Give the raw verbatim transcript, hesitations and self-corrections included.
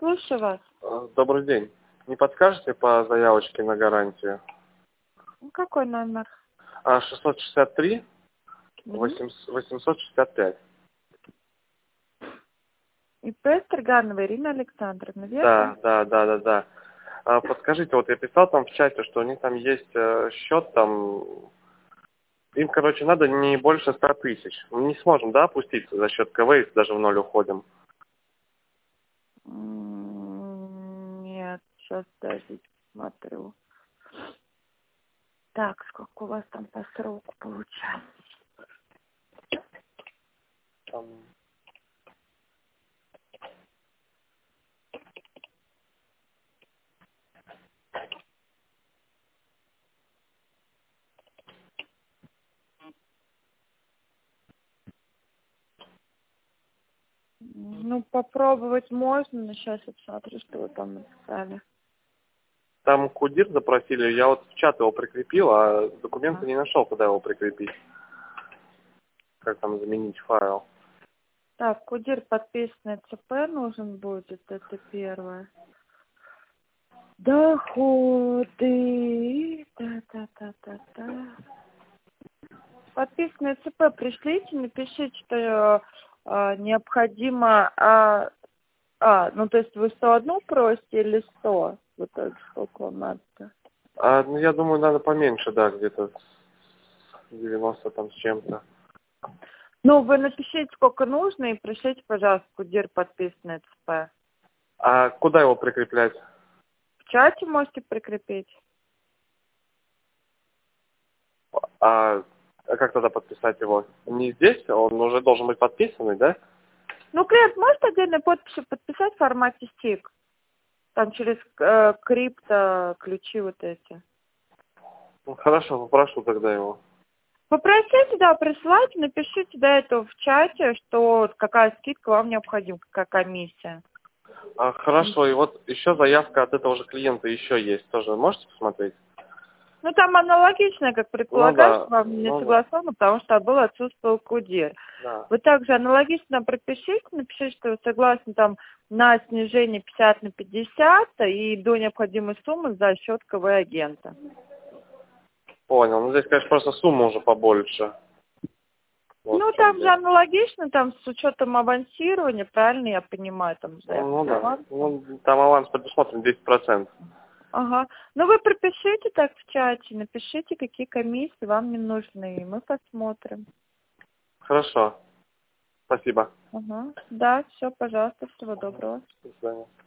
Слушаю вас. Э, Добрый день. Не подскажете по заявочке на гарантию? Ну, какой номер? А, шестьсот шестьдесят три Мгм. восемьсот шестьдесят пять. ИП Строганова Ирина Александровна, верно? Да, да, да, да, да. А, подскажите, вот я писал там в чате, что у них там есть э, счет там. Им, короче, надо не больше ста тысяч. Мы не сможем, да, опуститься за счет КВ, если даже в ноль уходим. М, Нет, сейчас даже смотрю. Так, сколько у вас там по сроку получается? Там, Ну, попробовать можно, но сейчас я посмотрю, что вы там написали. там кудир запросили, я вот в чат его прикрепил, а документы Ага. не нашел, куда его прикрепить. Как там заменить файл. Так, кудир подписанный ЦП нужен будет, это первое. Доходы. Та-та-та-та-та. Подписанное ЦП пришлите, напишите, что э, э, необходимо... А, а, ну то есть вы сто одну просите или сто? В итоге сколько вам надо-то? А, ну, я думаю, надо поменьше, да, где-то девяносто там с чем-то. Ну, вы напишите, сколько нужно, и пришлите, пожалуйста, кудир подписанное ЦП. А куда его прикреплять? В чате можете прикрепить. А а как тогда подписать его? Не здесь? Он уже должен быть подписанный, да? Ну, клиент может отдельной подписью подписать в формате стик? Там через э, крипто ключи вот эти. Ну, хорошо, попрошу тогда его. Попросите, да, присылайте, напишите до этого в чате, что какая скидка вам необходима, какая комиссия. А, хорошо, и вот еще заявка от этого же клиента еще есть. Тоже можете посмотреть? Ну, там аналогичная, как Ну предполагаешь, да, вам не ну да, согласовано, потому что был отсутствовал кудир. да. Вы также аналогично пропишите, напишите, что вы согласны там на снижение пятьдесят на пятьдесят и до необходимой суммы за счет КВ-агента. Понял. Ну здесь, конечно, просто сумма уже побольше. Вот Ну, в чем там же дело. аналогично, там с учетом авансирования, правильно я понимаю, там заявка Ну с да. авансом. Ну, там аванс предусмотрен десять процентов. Ага. Ну, вы пропишите так в чате, напишите, какие комиссии вам не нужны, и мы посмотрим. Хорошо. Спасибо. Ага. Да, все, пожалуйста, всего доброго. До свидания.